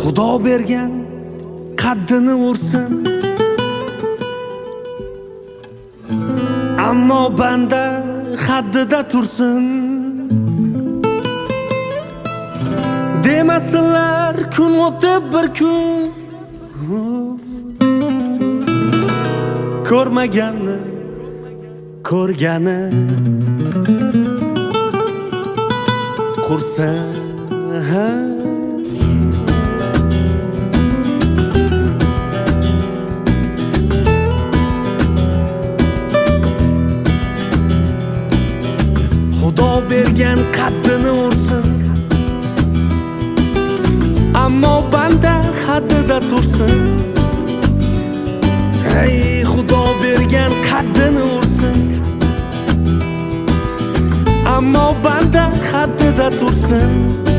Xudo bergan qaddini ursin, ammo banda haddida tursin. Demasinlar kun o'tib bir kun ko'rmaganni ko'rgani qursin. Xudo bergan qaddini ursin, ammo banda haddida tursin. Hey, Xudo bergan qaddini ursin, ammo banda haddida tursin.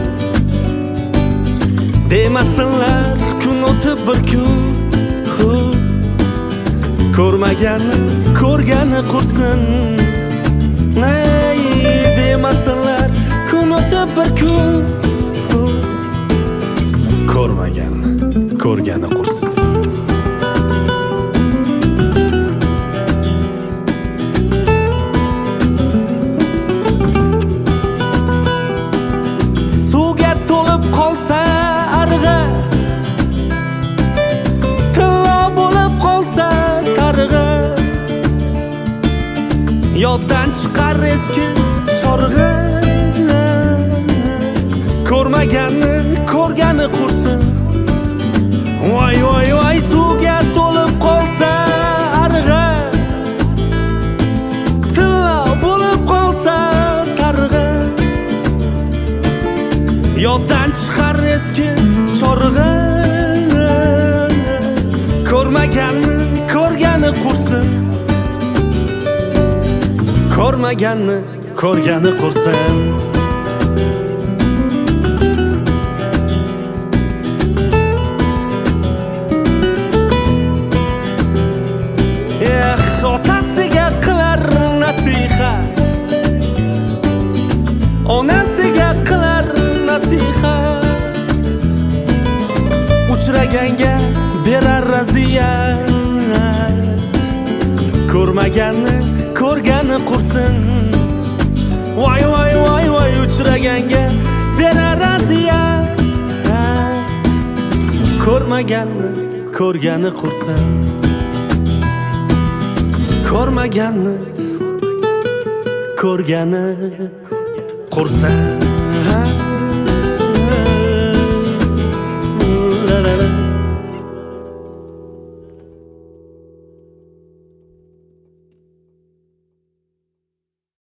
Demasinlar kun o'tib bir kun ko'rmaganni ko'rgani qursin. Hey, demasinlar kun o'tib bir kun ko'rmaganni ko'rgani qursin. Suvga to'lib qolsa arg'a, tillo bo'lib qolsa targ'a, yoddan chiqar eski chorg'a. Ko'rmaganni ko'rgani qursin. Voy voy voy, suvga to'lib qolsa arg'a, tillo bo'lib qolsa targ'a, yoddan chiqar eski chorg'a. Ko'rmaganni ko'rgani qursin, ko'rmaganni ko'rgani qursin. Otasiga qilar nasihat, onasiga qilar nasihat, uchraganga berar raziyat. Ko'rmaganni ko'rgani qursin. Voy voy voy voy, uchraganga berar raziyat. Ko'rmaganni ko'rgani qursin, ko'rmaganni ko'rgani qursin.